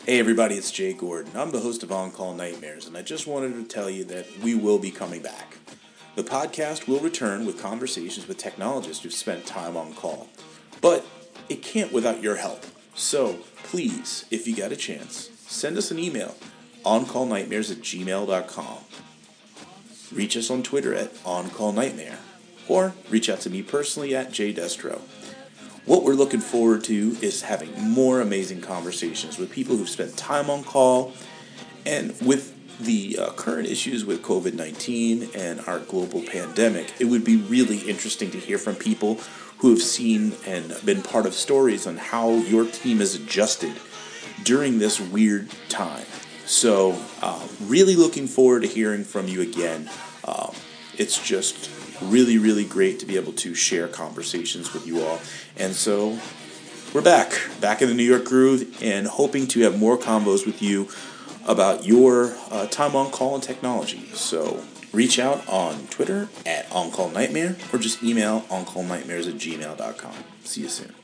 Hey everybody, it's Jay Gordon. I'm the host of On Call Nightmares, and I just wanted to tell you that we will be coming back. The podcast will return with conversations with technologists who've spent time on call. But it can't without your help. So please, if you got a chance, send us an email, oncallnightmares@gmail.com. Reach us on Twitter at OnCallNightmare, or reach out to me personally at JDestro. What we're looking forward to is having more amazing conversations with people who've spent time on call, and with the current issues with COVID-19 and our global pandemic, it would be really interesting to hear from people who have seen and been part of stories on how your team has adjusted during this weird time. So, really looking forward to hearing from you again. It's just really, really great to be able to share conversations with you all. And so, we're back in the New York groove, and hoping to have more combos with you about your time on call and technology. So, reach out on Twitter at OnCallNightmare, or just email oncallnightmares@gmail.com. See you soon.